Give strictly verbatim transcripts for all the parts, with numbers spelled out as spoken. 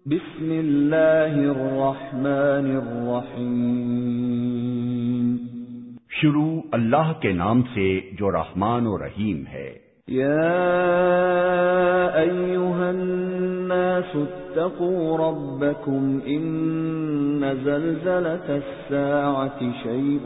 بسم اللہ الرحمن الرحیم، شروع اللہ کے نام سے جو رحمان و رحیم ہے۔ یا ایھا الناس اتقوا ربکم ان زلزلۃ الساعۃ شیء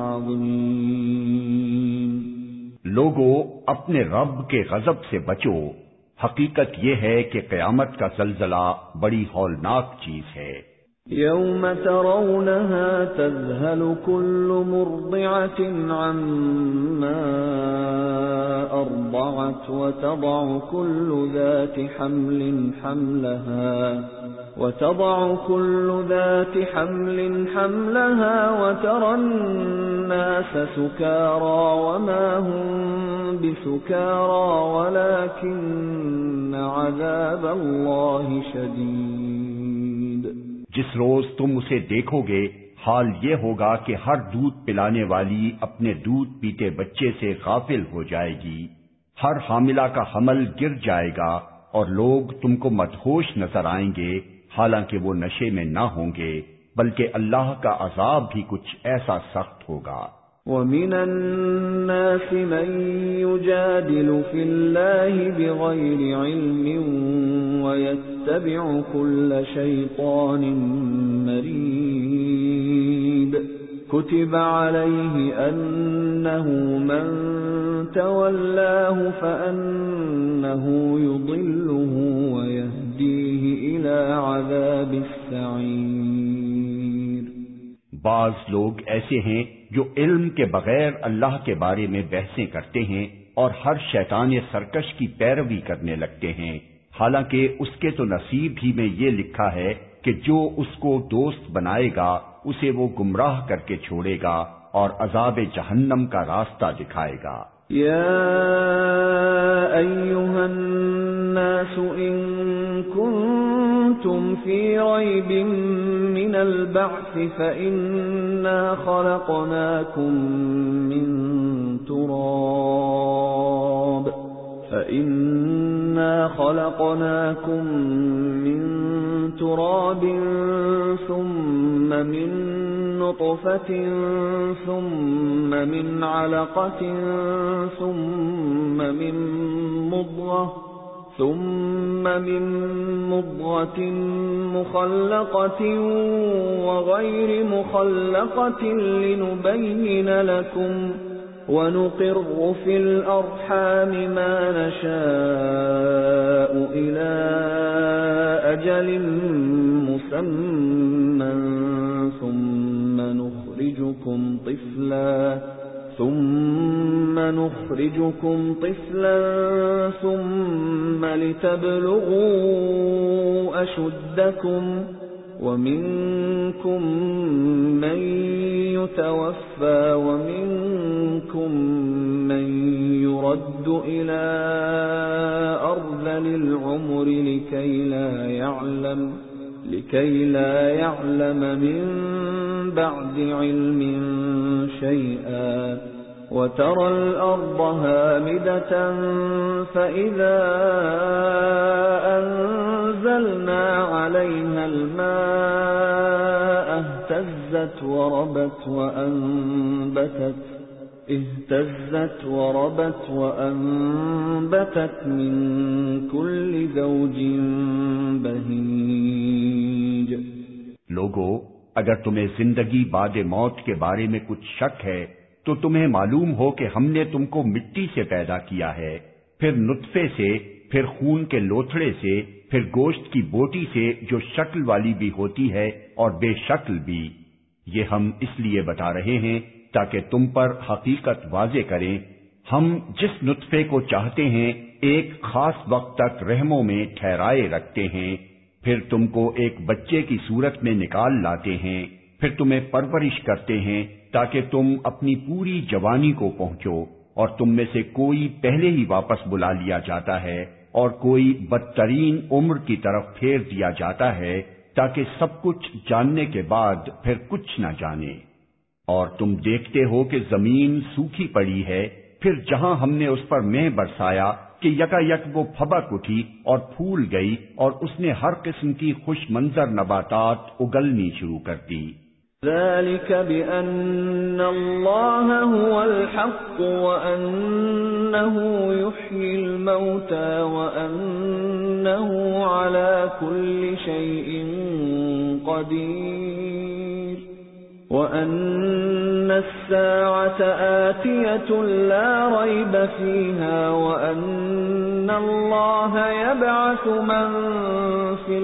عظیم۔ لوگو اپنے رب کے غضب سے بچو، حقیقت یہ ہے کہ قیامت کا زلزلہ بڑی ہولناک چیز ہے۔ یوم ترونها تذهل كل مرضعة عما أرضعت وتضع كل ذات حمل حملها وتضع كل ذات حمل حملها وترى الناس سكارى وما هم بسكارى ولكن عذاب الله شديد۔ جس روز تم اسے دیکھو گے حال یہ ہوگا کہ ہر دودھ پلانے والی اپنے دودھ پیتے بچے سے غافل ہو جائے گی، ہر حاملہ کا حمل گر جائے گا اور لوگ تم کو مدہوش نظر آئیں گے حالانکہ وہ نشے میں نہ ہوں گے، بلکہ اللہ کا عذاب بھی کچھ ایسا سخت ہوگا۔ وَمِنَ النَّاسِ مَن يُجَادِلُ فِي اللَّهِ بِغَيْرِ عِلْمٍ وَيَتَّبِعُ كُلَّ شَيْطَانٍ مَّرِيدٍ كُتِبَ عَلَيْهِ أَنَّهُ مَن تَوَلَّاهُ فَأَنَّهُ يُضِلُّهُ وَيَهْدِيهِ إِلَى عَذَابِ السَّعِيرِ۔ بعض لوگ ایسے ہیں جو علم کے بغیر اللہ کے بارے میں بحثیں کرتے ہیں اور ہر شیطان سرکش کی پیروی کرنے لگتے ہیں، حالانکہ اس کے تو نصیب ہی میں یہ لکھا ہے کہ جو اس کو دوست بنائے گا اسے وہ گمراہ کر کے چھوڑے گا اور عذاب جہنم کا راستہ دکھائے گا۔ یا ایھا الناس ان کنتم فی ریب من البعث فإنا خلقناکم من تراب فإنا خلقناكم من تراب ثم من نطفة ثم من علقة ثم من مضغة ثم من مضغة مخلقة وغير مخلقة لنبين لكم وَنُقِرُّ فِي الْأَرْحَامِ مَا نَشَاءُ إِلَى أَجَلٍ مُّسَمًّى ثُمَّ نُخْرِجُكُمْ طِفْلًا ثُمَّ نُخْرِجُكُمْ طِفْلًا ثُمَّ لِتَبْلُغُوا أَشُدَّكُمْ وَمِنكُم مَّن يُتَوَفَّى وَمِنكُم مَّن يُرَدُّ إِلَى أَرْذَلِ الْعُمُرِ لِكَيْ لَا يَعْلَمَ لِكَيْ لَا يَعْلَمَ مِن بَعْدِ عِلْمٍ شَيْئًا وَتَرَى الْأَرْضَ هَامِدَةً فَإِذَا أَنزَلْنَا عَلَيْهَا الْمَاءَ اهْتَزَّتْ وَرَبَتْ وَأَنبَتَتْ اهْتَزَّتْ وَرَبَتْ وَأَنبَتَتْ مِن كُلِّ زَوْجٍ بَهِيجٍ۔ لوگو اگر تمہیں زندگی بعد موت کے بارے میں کچھ شک ہے تو تمہیں معلوم ہو کہ ہم نے تم کو مٹی سے پیدا کیا ہے، پھر نطفے سے، پھر خون کے لوتھڑے سے، پھر گوشت کی بوٹی سے جو شکل والی بھی ہوتی ہے اور بے شکل بھی۔ یہ ہم اس لیے بتا رہے ہیں تاکہ تم پر حقیقت واضح کریں۔ ہم جس نطفے کو چاہتے ہیں ایک خاص وقت تک رحموں میں ٹھہرائے رکھتے ہیں، پھر تم کو ایک بچے کی صورت میں نکال لاتے ہیں، پھر تمہیں پرورش کرتے ہیں تاکہ تم اپنی پوری جوانی کو پہنچو، اور تم میں سے کوئی پہلے ہی واپس بلا لیا جاتا ہے اور کوئی بدترین عمر کی طرف پھیر دیا جاتا ہے تاکہ سب کچھ جاننے کے بعد پھر کچھ نہ جانے۔ اور تم دیکھتے ہو کہ زمین سوکھی پڑی ہے، پھر جہاں ہم نے اس پر مے برسایا کہ یکا یک وہ پھبک اٹھی اور پھول گئی اور اس نے ہر قسم کی خوش منظر نباتات اگلنی شروع کر دی۔ ذلك بأن الله هو الحق وأنه يحيي الموتى وأنه على كل شيء قدير وأن الساعة آتية لا ريب فيها وأن الله يبعث من في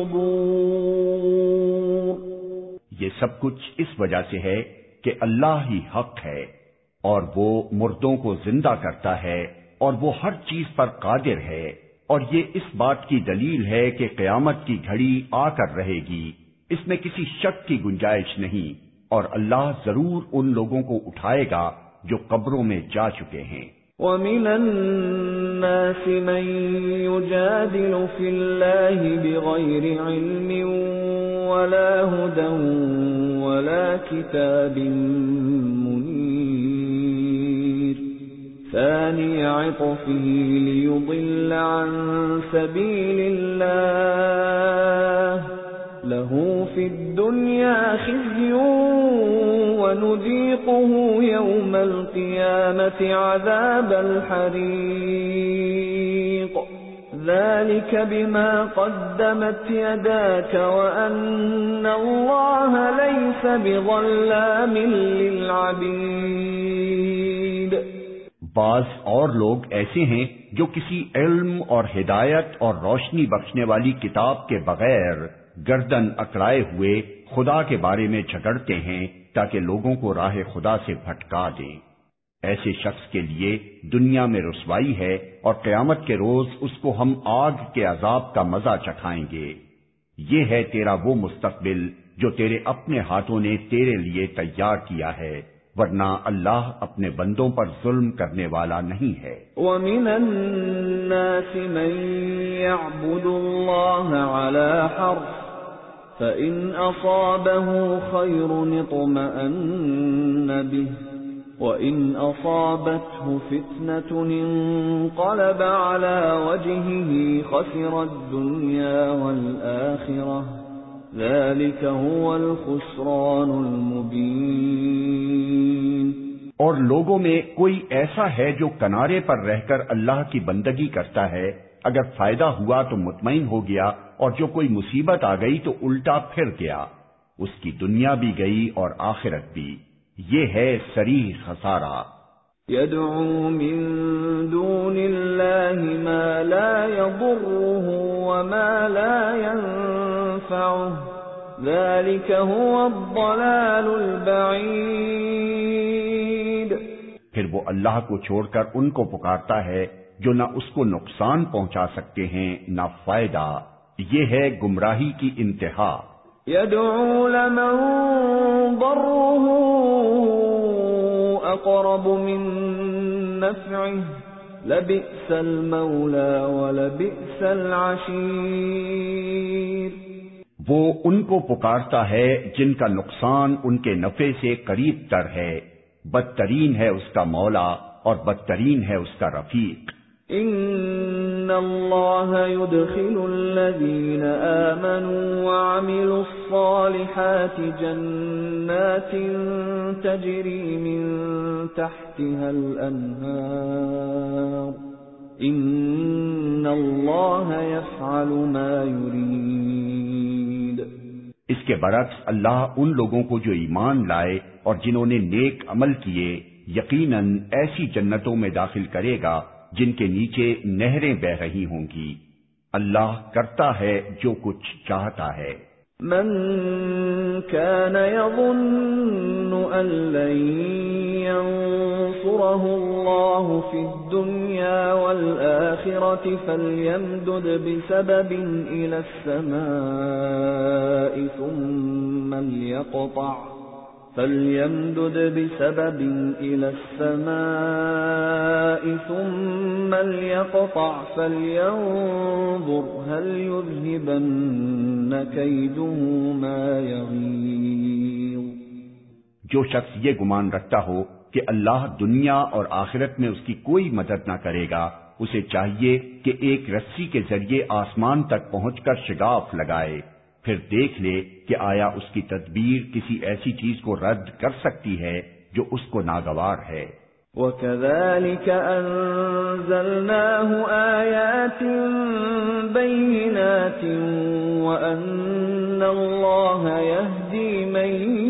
القبور۔ یہ سب کچھ اس وجہ سے ہے کہ اللہ ہی حق ہے اور وہ مردوں کو زندہ کرتا ہے اور وہ ہر چیز پر قادر ہے، اور یہ اس بات کی دلیل ہے کہ قیامت کی گھڑی آ کر رہے گی، اس میں کسی شک کی گنجائش نہیں، اور اللہ ضرور ان لوگوں کو اٹھائے گا جو قبروں میں جا چکے ہیں۔ وَمِنَ النَّاسِ مَن يُجَادِلُ فِي اللَّهِ بِغَيْرِ عِلْمٍ وَلَا هُدًى وَلَا كِتَابٍ مُنِيرٍ ثَانِيَ عِطْفِهِ لِيُضِلَّ عَن سَبِيلِ اللَّهِ لَهُ فِي الدُّنْيَا خِزْيٌ وَنُذِيقُهُ يَوْمَ الْقِيَامَةِ عَذَابَ الْحَرِيقِ ذَلِكَ بِمَا قَدَّمَتْ يَدَاكَ وَأَنَّ اللَّهَ لَيْسَ بِظَلَّامٍ لِّلْعَبِيدِ۔ بعض اور لوگ ایسے ہیں جو کسی علم اور ہدایت اور روشنی بخشنے والی کتاب کے بغیر گردن اکڑائے ہوئے خدا کے بارے میں جھگڑتے ہیں تاکہ لوگوں کو راہ خدا سے بھٹکا دیں۔ ایسے شخص کے لیے دنیا میں رسوائی ہے اور قیامت کے روز اس کو ہم آگ کے عذاب کا مزہ چکھائیں گے۔ یہ ہے تیرا وہ مستقبل جو تیرے اپنے ہاتھوں نے تیرے لیے تیار کیا ہے، ورنہ اللہ اپنے بندوں پر ظلم کرنے والا نہیں ہے۔ وَمِنَ النَّاسِ مَن يَعْبُدُ اللَّهَ عَلَى حَرْفٍ فَإِنْ أَصَابَهُ خَيْرٌ اطْمَأَنَّ بِهِ وَإِنْ أَصَابَتْهُ فِتْنَةٌ انقَلَبَ عَلَى وَجْهِهِ خَسِرَ الدُّنْيَا وَالْآخِرَةَ ذَلِكَ هُوَ الْخُسْرَانُ الْمُبِينُ۔ اور لوگوں میں کوئی ایسا ہے جو کنارے پر رہ کر اللہ کی بندگی کرتا ہے، اگر فائدہ ہوا تو مطمئن ہو گیا، اور جو کوئی مصیبت آ گئی تو الٹا پھر گیا، اس کی دنیا بھی گئی اور آخرت بھی۔ یہ ہے صریح خسارہ۔ يَدْعُو مِن دُونِ اللَّهِ مَا لَا يَضُرُّهُ وَمَا لَا يَنفَعُهُ ذَلِكَ هُوَ الضَّلَالُ الْبَعِيدُ۔ پھر وہ اللہ کو چھوڑ کر ان کو پکارتا ہے جو نہ اس کو نقصان پہنچا سکتے ہیں نہ فائدہ، یہ ہے گمراہی کی انتہا۔ يَدْعُو لَمَن ضَرُّهُ أَقْرَبُ مِن نَّفْعِهِ لَبِئْسَ الْمَوْلَى وَلَبِئْسَ الْعَشِيرُ۔ وہ ان کو پکارتا ہے جن کا نقصان ان کے نفع سے قریب تر ہے، بدترین ہے اس کا مولا اور بدترین ہے اس کا رفیق۔ ان اللہ يدخل الذین آمنوا وعملوا الصالحات جنات تجری من تحتها الانہار ان اللہ یفعل ما یرید۔ اس کے برعکس اللہ ان لوگوں کو جو ایمان لائے اور جنہوں نے نیک عمل کیے یقیناً ایسی جنتوں میں داخل کرے گا جن کے نیچے نہریں بہ رہی ہوں گی۔ اللہ کرتا ہے جو کچھ چاہتا ہے۔ من كان يظن أن لن ينصره الله في الدنيا والآخرة فليمدد بسبب إلى السماء ثم ليقطع فَلْيَمْدُدْ بِسَبَبٍ إِلَى السَّمَاءِ ثُمَّ لْيَقْطَعْ فَلْيَنظُرْ هَلْ يُذْهِبَنَّ كَيْدُهُ مَا يَغِيظُ۔ جو شخص یہ گمان رکھتا ہو کہ اللہ دنیا اور آخرت میں اس کی کوئی مدد نہ کرے گا اسے چاہیے کہ ایک رسی کے ذریعے آسمان تک پہنچ کر شگاف لگائے، پھر دیکھ لے کہ آیا اس کی تدبیر کسی ایسی چیز کو رد کر سکتی ہے جو اس کو ناگوار ہے۔ وَكَذَلِكَ أَنزَلْنَاهُ آيَاتٍ بَيِّنَاتٍ وَأَنَّ اللَّهَ يَهْدِي مَن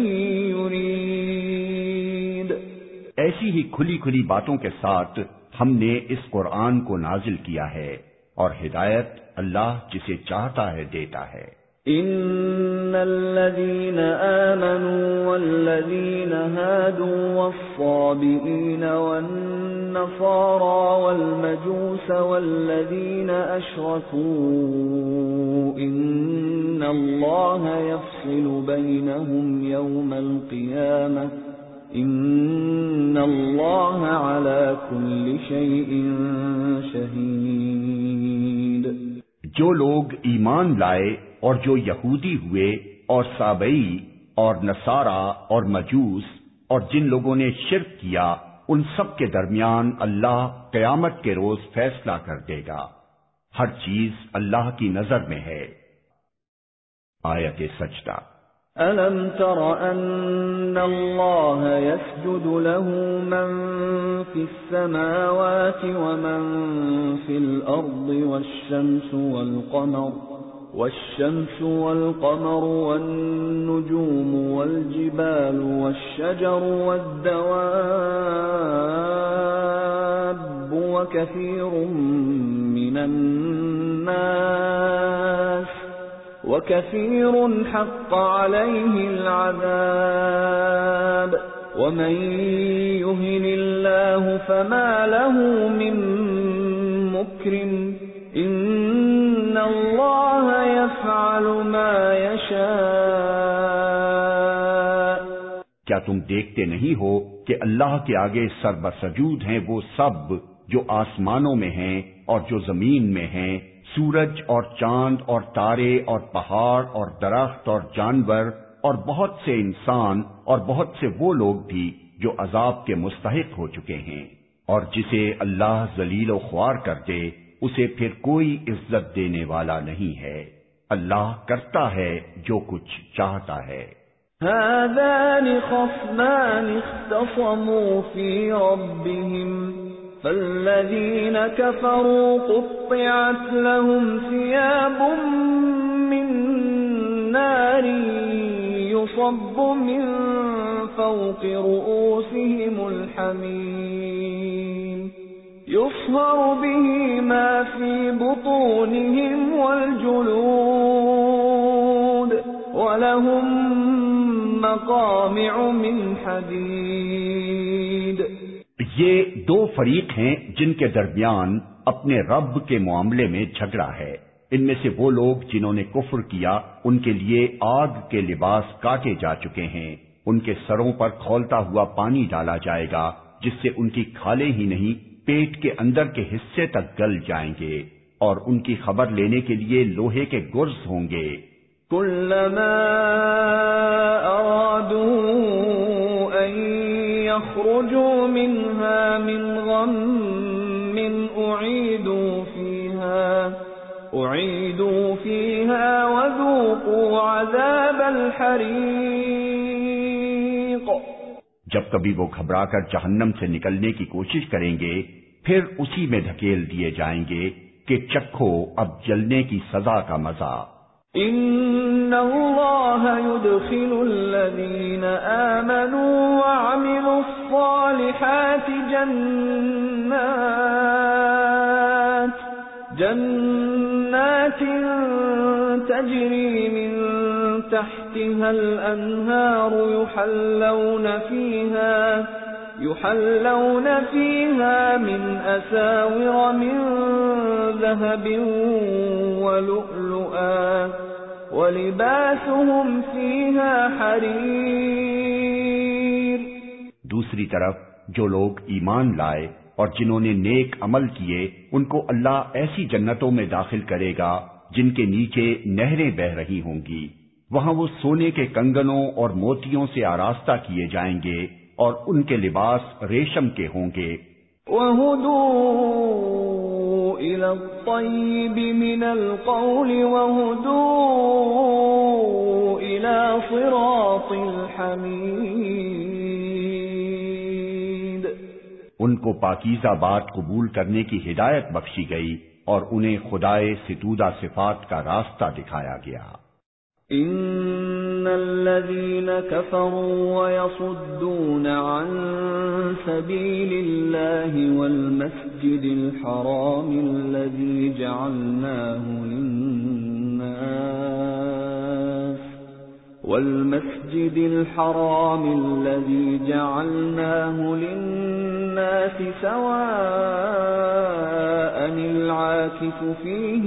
يُرِيدُ۔ ایسی ہی کھلی کھلی باتوں کے ساتھ ہم نے اس قرآن کو نازل کیا ہے، اور ہدایت اللہ جسے چاہتا ہے دیتا ہے۔ إن الذين آمنوا والذين هادوا والصابئين والنصارى والمجوس والذين أشركوا إن الله يفصل بينهم يوم القيامة إن الله على كل شيء شهيد۔ جو لوگ ایمان لائے اور جو یہودی ہوئے اور سابئی اور نصارہ اور مجوس اور جن لوگوں نے شرک کیا، ان سب کے درمیان اللہ قیامت کے روز فیصلہ کر دے گا۔ ہر چیز اللہ کی نظر میں ہے۔ آیت سجدہ۔ أَلَمْ تَرَ أَنَّ اللَّهَ يَسْجُدُ لَهُ مَن فِي السَّمَاوَاتِ وَمَن فِي الْأَرْضِ وَالشَّمْسُ وَالْقَمَرُ وَالشَّمْسُ وَالْقَمَرُ وَالنُّجُومُ وَالْجِبَالُ وَالشَّجَرُ وَالدَّوَابُّ وَكَثِيرٌ مِّنَ النَّاسِ وَكَثِيرٌ حَقَّ عَلَيْهِ الْعَذَابُ وَمَن يُهِنِ اللَّهُ فَمَا لَهُ مِن مُّكْرِمٍ إِنَّ اللَّهَ يَفْعَلُ مَا يَشَاءُ۔ کیا تم دیکھتے نہیں ہو کہ اللہ کے آگے سربسجود ہیں وہ سب جو آسمانوں میں ہیں اور جو زمین میں ہیں، سورج اور چاند اور تارے اور پہاڑ اور درخت اور جانور اور بہت سے انسان اور بہت سے وہ لوگ بھی جو عذاب کے مستحق ہو چکے ہیں، اور جسے اللہ ذلیل و خوار کر دے اسے پھر کوئی عزت دینے والا نہیں ہے۔ اللہ کرتا ہے جو کچھ چاہتا ہے۔ هَذَانِ خَصْمَانِ اخْتَصَمُوا فِي رَبِّهِمْ فَالَّذِينَ كَفَرُوا قُطِّعَتْ لَهُمْ ثِيَابٌ مِّن نَّارٍ يُصَبُّ مِن فَوْقِ رُءُوسِهِمُ الْحَمِيمُ يُصْهَرُ بِهِ مَا فِي بُطُونِهِمْ وَالْجُلُودُ وَلَهُم مَّقَامِعُ مِنْ حَدِيدٍ۔ یہ دو فریق ہیں جن کے درمیان اپنے رب کے معاملے میں جھگڑا ہے۔ ان میں سے وہ لوگ جنہوں نے کفر کیا ان کے لیے آگ کے لباس کاٹے جا چکے ہیں، ان کے سروں پر کھولتا ہوا پانی ڈالا جائے گا جس سے ان کی کھالیں ہی نہیں پیٹ کے اندر کے حصے تک گل جائیں گے، اور ان کی خبر لینے کے لیے لوہے کے گرز ہوں گے۔ كلما أرادوا أن يخرجوا منها من غم أعيدوا فيها أعيدوا فيها وذوقوا عذاب الحريق۔ جب کبھی وہ گھبرا کر جہنم سے نکلنے کی کوشش کریں گے پھر اسی میں دھکیل دیے جائیں گے کہ چکھو اب جلنے کی سزا کا مزہ۔ إن الله يدخل الذين آمنوا وعملوا الصالحات جنات جنات تجري من تحتها الأنهار يحلون فيها يحلون فيها من أساور من ذهب ولؤلؤا وَلِبَاسُهُمْ فِيهَا حَرِيرٌ۔ دوسری طرف جو لوگ ایمان لائے اور جنہوں نے نیک عمل کیے ان کو اللہ ایسی جنتوں میں داخل کرے گا جن کے نیچے نہریں بہہ رہی ہوں گی، وہاں وہ سونے کے کنگنوں اور موتیوں سے آراستہ کیے جائیں گے اور ان کے لباس ریشم کے ہوں گے۔ وَهُدُوا إلى الطيب من القول وهدوا إلى صراط الحميد. ان کو پاکیزہ بات قبول کرنے کی ہدایت بخشی گئی اور انہیں خدائے ستودہ صفات کا راستہ دکھایا گیا. ان الذين كفروا ويصدون عن سبيل الله والمسجد الحرام الذي جعلناه للناس والمسجد الحرام الذي جعلناه للناس سواء العاكف فيه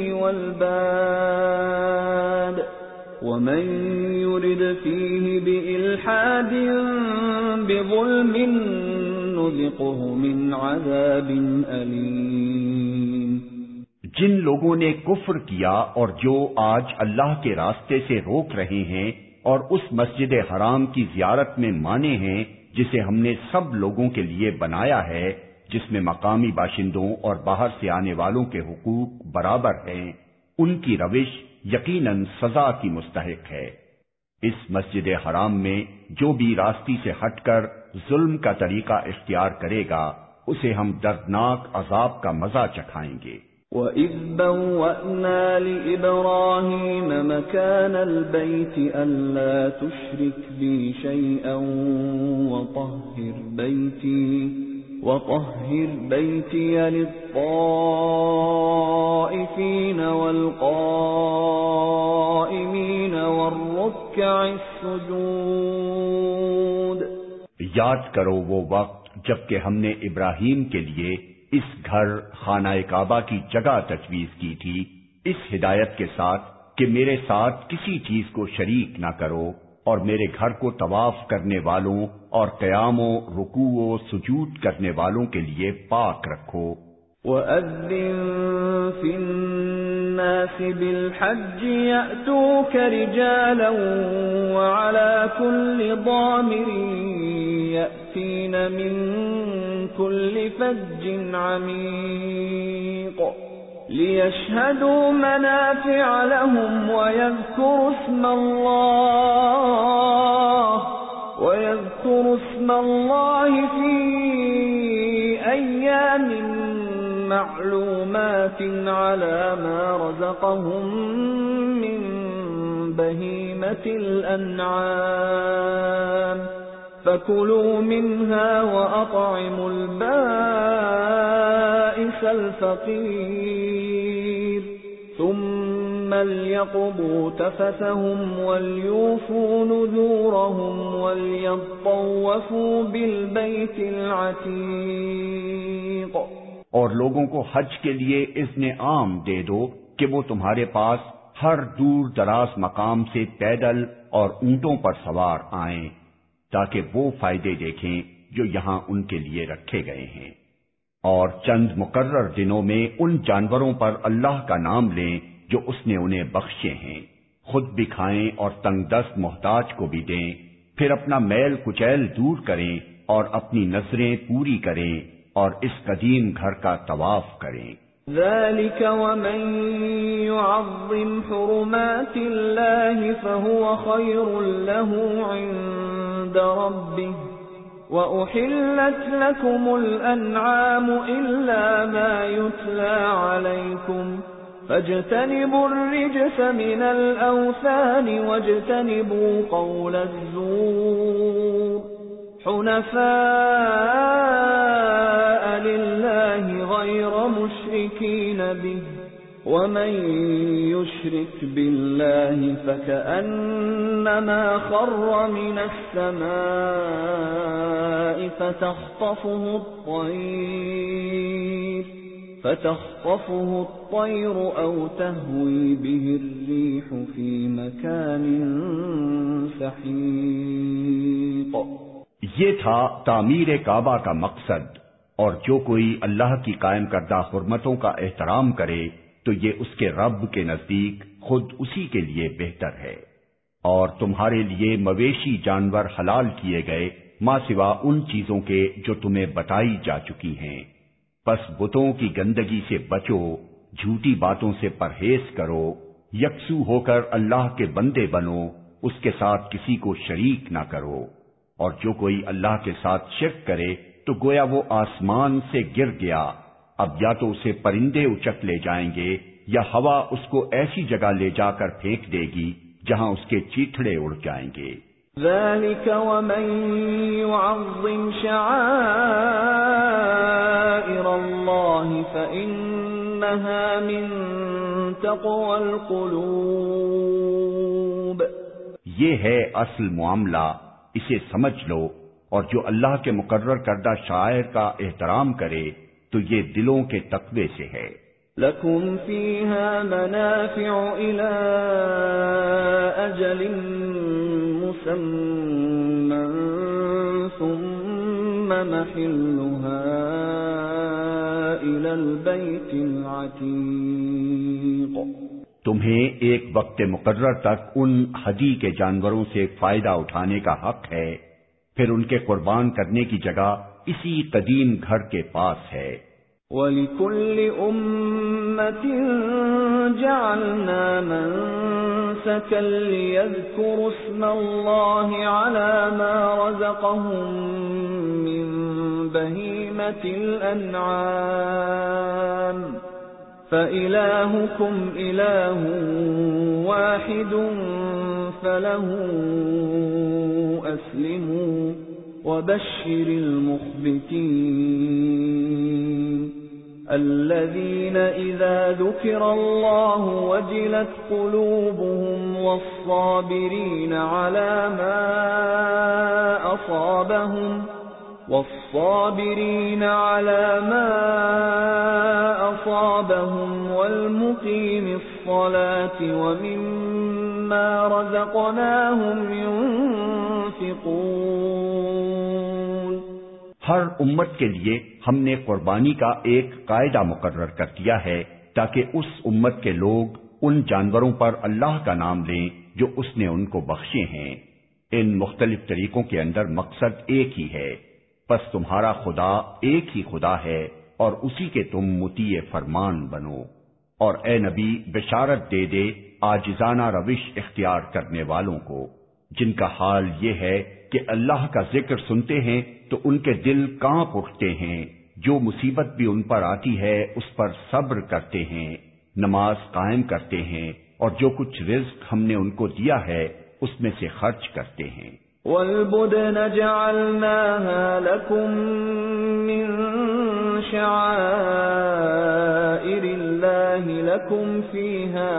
والباد ومن يرد فيه بإلحاد بظلم نذقه من عذاب أليم. جن لوگوں نے کفر کیا اور جو آج اللہ کے راستے سے روک رہے ہیں اور اس مسجد حرام کی زیارت میں مانے ہیں جسے ہم نے سب لوگوں کے لیے بنایا ہے، جس میں مقامی باشندوں اور باہر سے آنے والوں کے حقوق برابر ہیں، ان کی روش یقیناً سزا کی مستحق ہے. اس مسجد حرام میں جو بھی راستی سے ہٹ کر ظلم کا طریقہ اختیار کرے گا اسے ہم دردناک عذاب کا مزہ چکھائیں گے. وَإِذْ بَوَّأْنَا لِإِبْرَاهِيمَ مَكَانَ الْبَيْتِ أَلَّا تُشْرِكْ بِي شَيْئًا وَطَهِّرْ بَيْتِي وَطَهِّرْ بَيْتِيَ لِلطَّائِفِينَ وَالْقَائِمِينَ وَالرُّكَّعِ السُّجُودِ. یاد کرو وہ وقت جبکہ ہم نے ابراہیم کے لیے اس گھر خانہ کعبہ کی جگہ تجویز کی تھی، اس ہدایت کے ساتھ کہ میرے ساتھ کسی چیز کو شریک نہ کرو اور میرے گھر کو طواف کرنے والوں اور قیام و رکوع و سجود کرنے والوں کے لیے پاک رکھو. وَأَذِّن فِي النَّاسِ بِالْحَجِّ يَأْتُوكَ رِجَالًا وَعَلَى كُلِّ ضَامِرٍ يَأْتِينَ مِنْ كُلِّ فَجٍّ عَمِيقٍ لِيَشْهَدُوا مَنَافِعَ لَهُمْ وَيَذْكُرُوا اسْمَ اللَّهِ وَيَذْكُرُوا اسْمَ اللَّهِ فِي أَيَّامٍ معلومات على ما رزقهم من بهيمة الأنعام فكلوا منها وأطعموا البائس الفقير ثم ليقضوا تفثهم وليوفوا نذورهم وليطوفوا بالبيت العتيق. اور لوگوں کو حج کے لیے اذن عام دے دو کہ وہ تمہارے پاس ہر دور دراز مقام سے پیدل اور اونٹوں پر سوار آئیں تاکہ وہ فائدے دیکھیں جو یہاں ان کے لیے رکھے گئے ہیں، اور چند مقرر دنوں میں ان جانوروں پر اللہ کا نام لیں جو اس نے انہیں بخشے ہیں، خود بھی کھائیں اور تنگ دست محتاج کو بھی دیں، پھر اپنا میل کچیل دور کریں اور اپنی نظریں پوری کریں اور اس قدیم گھر کا طواف کریں. ذَلِكَ وَمَن يُعَظِّمْ حُرُمَاتِ اللَّهِ فَهُوَ خَيْرٌ لَّهُ عِندَ رَبِّهِ وَأُحِلَّتْ لَكُمُ الْأَنْعَامُ إِلَّا مَا يُتْلَى عَلَيْكُمْ فَاجْتَنِبُوا الرِّجْسَ مِنَ الْأَوْثَانِ وَاجْتَنِبُوا قَوْلَ الزُّورِ حُنَفَاءَ لِلَّهِ غَيْرَ مُشْرِكِينَ بِهِ وَمَن يُشْرِكْ بِاللَّهِ فَكَأَنَّمَا خَرَّ مِنَ السَّمَاءِ فَتَخْطَفُهُ الطَّيْرُ فَتَخْطَفُهُ الطَّيْرُ أَوْ تَهْوِي بِهِ الرِّيحُ فِي مَكَانٍ سَحِيقٍ. یہ تھا تعمیر کعبہ کا مقصد، اور جو کوئی اللہ کی قائم کردہ حرمتوں کا احترام کرے تو یہ اس کے رب کے نزدیک خود اسی کے لیے بہتر ہے. اور تمہارے لیے مویشی جانور حلال کیے گئے ماں سوا ان چیزوں کے جو تمہیں بتائی جا چکی ہیں، پس بتوں کی گندگی سے بچو، جھوٹی باتوں سے پرہیز کرو، یکسو ہو کر اللہ کے بندے بنو، اس کے ساتھ کسی کو شریک نہ کرو، اور جو کوئی اللہ کے ساتھ شرک کرے تو گویا وہ آسمان سے گر گیا، اب یا تو اسے پرندے اچک لے جائیں گے یا ہوا اس کو ایسی جگہ لے جا کر پھینک دے گی جہاں اس کے چیتڑے اڑ جائیں گے۔ ذلك ومن يعظم شعائر الله فإنها من تقوى القلوب۔ یہ ہے اصل معاملہ، اسے سمجھ لو، اور جو اللہ کے مقرر کردہ شعائر کا احترام کرے تو یہ دلوں کے تقوی سے ہے۔ لَكُمْ فِيهَا مَنَافِعُ إِلَىٰ أَجَلٍ مُّسَمًّى ثُمَّ مَحِلُّهَا إِلَى الْبَيْتِ الْعَتِيقِ۔ تمہیں ایک وقت مقرر تک ان ہدی کے جانوروں سے فائدہ اٹھانے کا حق ہے، پھر ان کے قربان کرنے کی جگہ اسی قدیم گھر کے پاس ہے۔ وَلِكُلِّ أُمَّةٍ جَعَلْنَا مَنسَكًا لِيَذْكُرُوا اسْمَ اللَّهِ عَلَى مَا رَزَقَهُم مِّن بَهِيمَةِ الْأَنْعَامِ فَإِلَٰهُكُمْ إِلَٰهٌ وَاحِدٌ فَلَهُ أَسْلِمُوا وَبَشِّرِ الْمُخْبِتِينَ الَّذِينَ إِذَا ذُكِرَ اللَّهُ وَجِلَتْ قُلُوبُهُمْ وَالصَّابِرِينَ عَلَى مَا أَصَابَهُمْ والصابرين على ما أصابهم والمقيم الصلاة ومما رزقناهم ينفقون۔ ہر امت کے لیے ہم نے قربانی کا ایک قاعدہ مقرر کر دیا ہے تاکہ اس امت کے لوگ ان جانوروں پر اللہ کا نام لیں جو اس نے ان کو بخشے ہیں۔ ان مختلف طریقوں کے اندر مقصد ایک ہی ہے، پس تمہارا خدا ایک ہی خدا ہے اور اسی کے تم مطیع فرمان بنو۔ اور اے نبی بشارت دے دے عاجزانہ روش اختیار کرنے والوں کو، جن کا حال یہ ہے کہ اللہ کا ذکر سنتے ہیں تو ان کے دل کانپ اٹھتے ہیں، جو مصیبت بھی ان پر آتی ہے اس پر صبر کرتے ہیں، نماز قائم کرتے ہیں، اور جو کچھ رزق ہم نے ان کو دیا ہے اس میں سے خرچ کرتے ہیں۔ وَالْبُدْنَ جَعَلْنَاهَا لَكُم مِّن شَعَائِرِ اللَّهِ لَكُمْ فِيهَا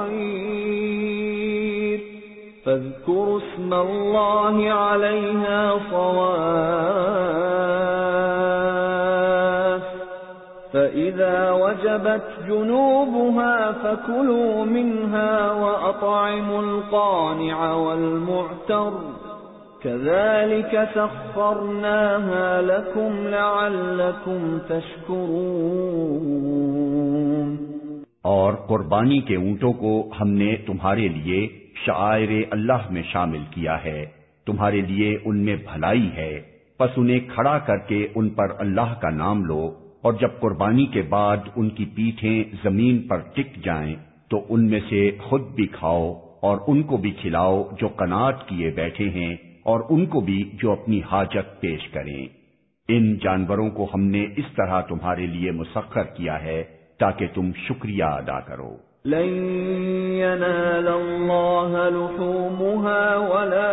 خَيْرٌ فَاذْكُرُوا اسْمَ اللَّهِ عَلَيْهَا صَوَافَّ فَإِذَا وَجَبَتْ جُنُوبُهَا فَكُلُوا مِنْهَا وَأَطْعِمُوا الْقَانِعَ وَالْمُعْتَرَّ كَذَلِكَ سَخَّرْنَاهَا لَكُمْ لَعَلَّكُمْ تَشْكُرُونَ۔ اور قربانی کے اونٹوں کو ہم نے تمہارے لیے شعائر اللہ میں شامل کیا ہے، تمہارے لیے ان میں بھلائی ہے، پس انہیں کھڑا کر کے ان پر اللہ کا نام لو، اور جب قربانی کے بعد ان کی پیٹھیں زمین پر ٹک جائیں تو ان میں سے خود بھی کھاؤ اور ان کو بھی کھلاؤ جو قناعت کیے بیٹھے ہیں، اور ان کو بھی جو اپنی حاجت پیش کریں۔ ان جانوروں کو ہم نے اس طرح تمہارے لیے مسخر کیا ہے تاکہ تم شکریہ ادا کرو۔ لن ينال الله لحومها ولا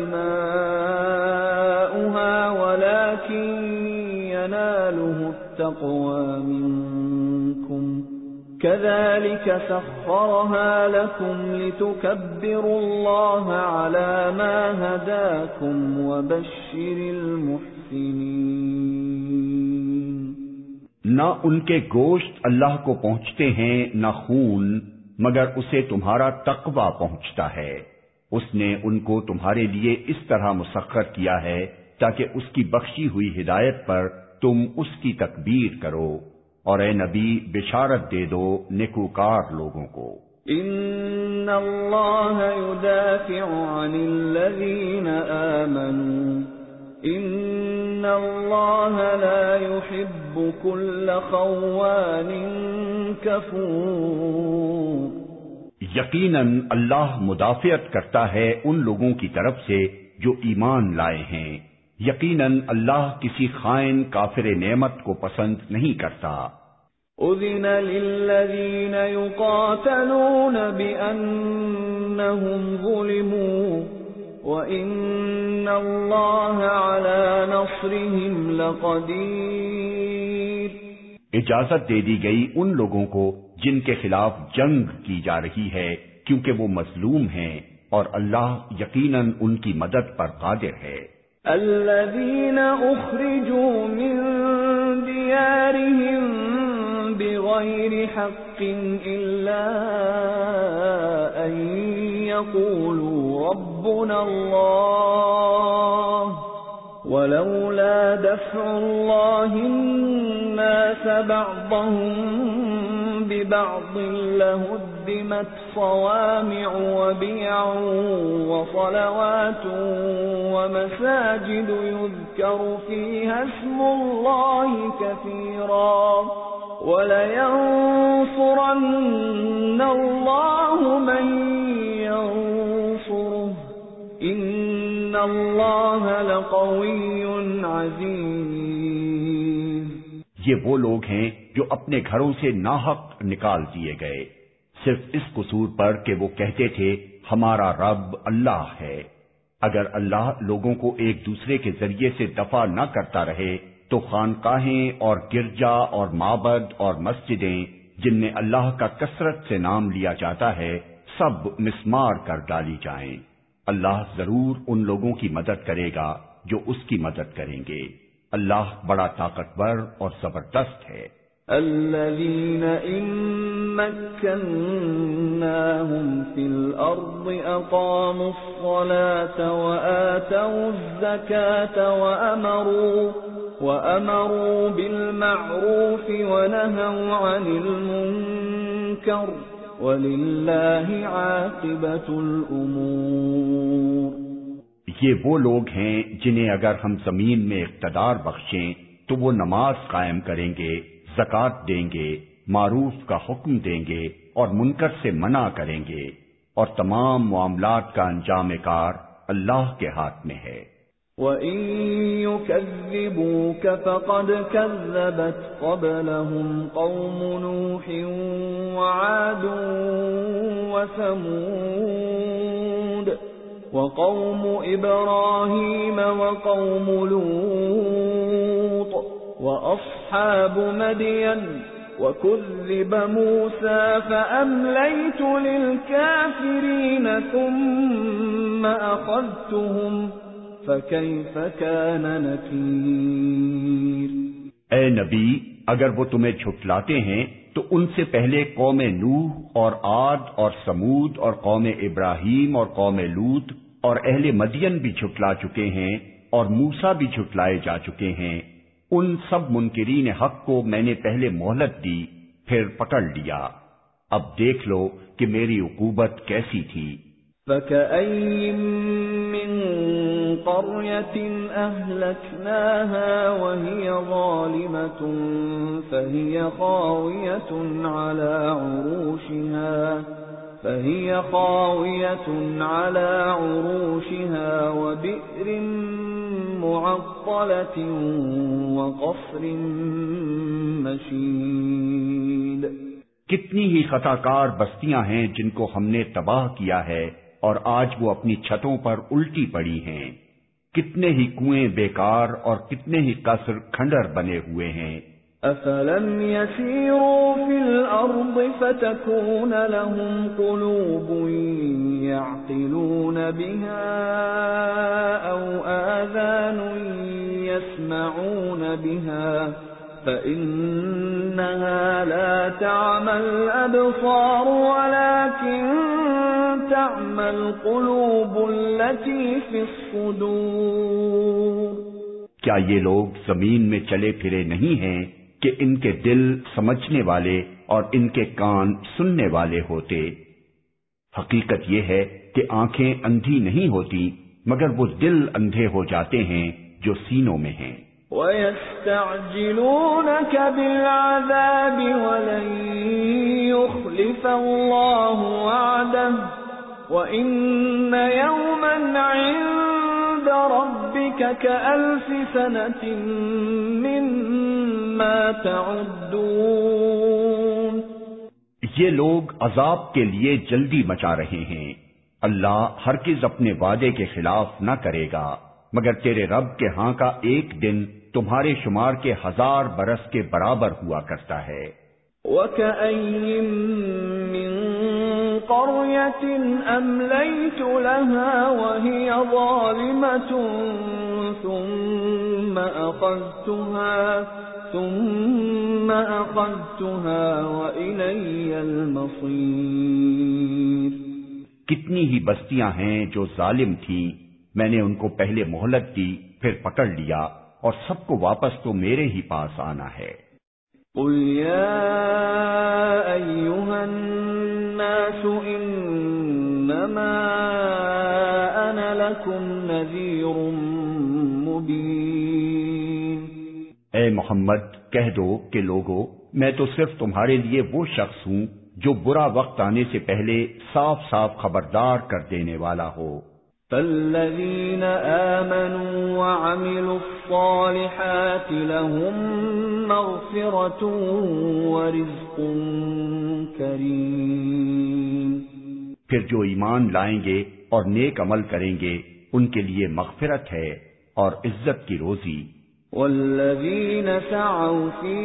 دماؤها ولكن يناله التقوى منكم كذلك سخرها لكم لتكبروا الله على ما هداكم وبشر المحسنين۔ نہ ان کے گوشت اللہ کو پہنچتے ہیں نہ خون، مگر اسے تمہارا تقوی پہنچتا ہے۔ اس نے ان کو تمہارے لیے اس طرح مسخر کیا ہے تاکہ اس کی بخشی ہوئی ہدایت پر تم اس کی تکبیر کرو، اور اے نبی بشارت دے دو نیکوکار لوگوں کو۔ ان اللہ يدافع عن الذین آمنوا ان اللہ لا يحب كل خوان کفور. یقیناً اللہ مدافعت کرتا ہے ان لوگوں کی طرف سے جو ایمان لائے ہیں. یقیناً اللہ کسی خائن کافر نعمت کو پسند نہیں کرتا. اذن للذین یقاتلون بأنہم ظلموا وَإِنَّ اللَّهَ عَلَى نَصْرِهِمْ لَقَدِيرٌ. اجازت دے دی گئی ان لوگوں کو جن کے خلاف جنگ کی جا رہی ہے کیونکہ وہ مظلوم ہیں اور اللہ یقیناً ان کی مدد پر قادر ہے. الَّذِينَ أُخْرِجُوا مِن دِيَارِهِمْ بِغَيْرِ حَقٍّ إِلَّا أَن يَقُولُوا رَبُّنَا اللَّهُ وَلَوْلَا دَفْعُ اللَّهِ النَّاسَ بَعْضَهُم بِبَعْضٍ لَهُدِّمَتْ صَوَامِعُ وَبِيَعٌ وَصَلَوَاتٌ وَمَسَاجِدُ يُذْكَرُ فِيهَا اسْمُ اللَّهِ كَثِيرًا وَلَيَنصُرَنَّ اللَّهُ مَن يَنصُرُهُ إِنَّ اللَّهَ لَقَوِيٌّ عَزِيزٌ. یہ وہ لوگ ہیں جو اپنے گھروں سے ناحق نکال دیے گئے صرف اس قصور پر کہ وہ کہتے تھے ہمارا رب اللہ ہے. اگر اللہ لوگوں کو ایک دوسرے کے ذریعے سے دفع نہ کرتا رہے تو خانقاہیں اور گرجا اور معبد اور مسجدیں جن میں اللہ کا کثرت سے نام لیا جاتا ہے سب مسمار کر ڈالی جائیں. اللہ ضرور ان لوگوں کی مدد کرے گا جو اس کی مدد کریں گے. اللہ بڑا طاقتور اور زبردست ہے. الذين إن مكناهم في الأرض أقاموا الصلاة وآتوا الزكاة وأمروا وأمروا بالمعروف ونهوا عن المنكر وَلِلَّهِ عَاقِبَةُ الْأُمُورِ. یہ وہ لوگ ہیں جنہیں اگر ہم زمین میں اقتدار بخشیں تو وہ نماز قائم کریں گے، زکوٰۃ دیں گے، معروف کا حکم دیں گے اور منکر سے منع کریں گے، اور تمام معاملات کا انجام کار اللہ کے ہاتھ میں ہے. وَإِن يُكَذِّبُوكَ فَقَدْ كَذَّبَتْ قَبْلَهُمْ قَوْمُ نُوحٍ وَعَادٌ وَثَمُودُ وَقَوْمُ إِبْرَاهِيمَ وَقَوْمُ لُوطٍ وَأَصْحَابُ مَدْيَنَ وَكُذِّبَ مُوسَى فَأَمْلَيْتُ لِلْكَافِرِينَ ثُمَّ أَخَذْتُهُمْ فَكَيْفَ كَانَ نَكِيرِ. اے نبی اگر وہ تمہیں جھٹلاتے ہیں تو ان سے پہلے قوم نوح اور عاد اور سمود اور قوم ابراہیم اور قوم لوط اور اہل مدین بھی جھٹلا چکے ہیں اور موسیٰ بھی جھٹلائے جا چکے ہیں. ان سب منکرین حق کو میں نے پہلے مہلت دی پھر پکڑ لیا. اب دیکھ لو کہ میری عقوبت کیسی تھی. فَكَأَيِّن مِّن قَرْيَةٍ أَهْلَكْنَاهَا وَهِيَ ظَالِمَةٌ فَهِيَ خَاوِيَةٌ عَلَى عُرُوشِهَا فَهِيَ خَاوِيَةٌ عَلَى عُرُوشِهَا وَبِئْرٍ مُّعَطَّلَةٍ وَقَصْرٍ مَّشِيدٍ. کتنی ہی خطاکار بستیاں ہیں جن کو ہم نے تباہ کیا ہے اور آج وہ اپنی چھتوں پر الٹی پڑی ہیں. کتنے ہی کنویں بیکار اور کتنے ہی قصر کھنڈر بنے ہوئے ہیں. أَفَلَمْ يَسِيرُوا فِي الْأَرْضِ فَتَكُونَ لَهُمْ قُلُوبٌ يَعْقِلُونَ بِهَا أَوْ آذَانٌ يَسْمَعُونَ بِهَا فَإِنَّهَا لَا تَعْمَى الْأَبْصَارُ وَلَكِن تَعْمَى الْقُلُوبُ الَّتِي فِي الصُّدُورِ. کیا یہ لوگ زمین میں چلے پھرے نہیں ہیں کہ ان کے دل سمجھنے والے اور ان کے کان سننے والے ہوتے؟ حقیقت یہ ہے کہ آنکھیں اندھی نہیں ہوتی مگر وہ دل اندھے ہو جاتے ہیں جو سینوں میں ہیں. وَيَسْتَعْجِلُونَكَ بِالْعَذَابِ وَلَن يُخْلِفَ اللَّهُ وَعْدَهُ وَإِنَّ يَوْمًا عِندَ رَبِّكَ كَأَلْفِ سَنَةٍ مِّمَّا تَعُدُّونَ۔ یہ لوگ عذاب کے لیے جلدی مچا رہے ہیں، اللہ ہرگز اپنے وعدے کے خلاف نہ کرے گا، مگر تیرے رب کے ہاں کا ایک دن تمہارے شمار کے ہزار برس کے برابر ہوا کرتا ہے۔ وَكَأَيٍّن مِّن قَرْيَةٍ أَمْلَيْتُ لَهَا وَهِيَ ظَالِمَةٌ ثُمَّ أَخَذْتُهَا ثُمَّ أَخَذْتُهَا وَإِلَيَّ الْمَصِيرُ۔ کتنی ہی بستیاں ہیں جو ظالم تھیں، میں نے ان کو پہلے مہلت دی، پھر پکڑ لیا، اور سب کو واپس تو میرے ہی پاس آنا ہے۔ قُلْ يَا أَيُّهَا النَّاسُ إِنَّمَا أَنَا لَكُمْ نَذِيرٌ مُبِينٌ۔ اے محمد کہہ دو کہ لوگو، میں تو صرف تمہارے لیے وہ شخص ہوں جو برا وقت آنے سے پہلے صاف صاف خبردار کر دینے والا ہو۔ فَالَّذِينَ آمَنُوا وَعَمِلُوا الصَّالِحَاتِ لَهُم مَّغْفِرَةٌ وَرِزْقٌ كَرِيمٌ۔ پھر جو ایمان لائیں گے اور نیک عمل کریں گے ان کے لیے مغفرت ہے اور عزت کی روزی۔ وَالَّذِينَ سَعَوْا فِي